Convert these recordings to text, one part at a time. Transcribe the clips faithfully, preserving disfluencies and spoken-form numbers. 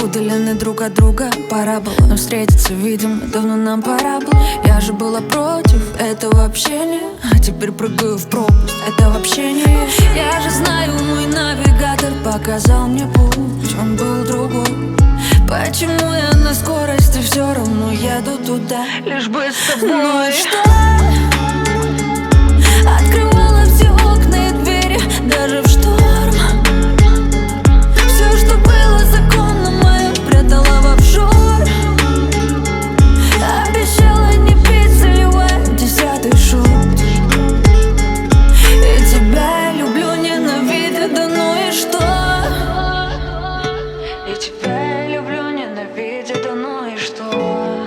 удалены друг от друга. Пора было нам встретиться, видимо, давно нам пора было. Я же была против этого общения, а теперь прыгаю в пропасть этого общения. Я же знаю, мой навигатор показал мне путь, он был другой. Почему я на скорости все равно еду туда, лишь бы с тобой? Ну и что? Открывала все окна и двери, даже в шторм. Все, что было законно мое, прятала в офшор. Обещала не пить, заливая десятый шот. И тебя я люблю, ненавидя, да ну и что? И тебя я люблю, ненавидя, да ну и что?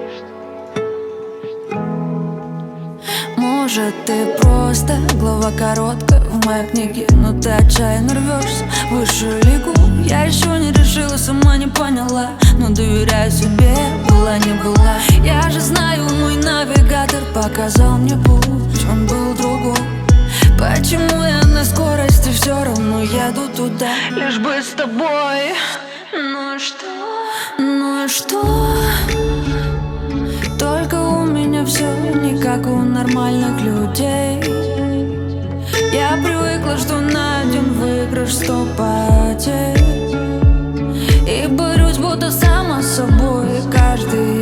Может, ты просто глава короткая в моей книге, но ты отчаянно рвешься в высшую лигу. Я еще не решила, сама не поняла, но доверяю себе, была не была. Я же знаю, мой навигатор показал мне путь, он был другой. Почему я на скорости все равно еду туда, лишь бы с тобой? Ну и что? Ну и что? Только у меня все не как у нормальных людей. Я привыкла, что на один выигрыш сто потерь, и борюсь будто сама с собой каждый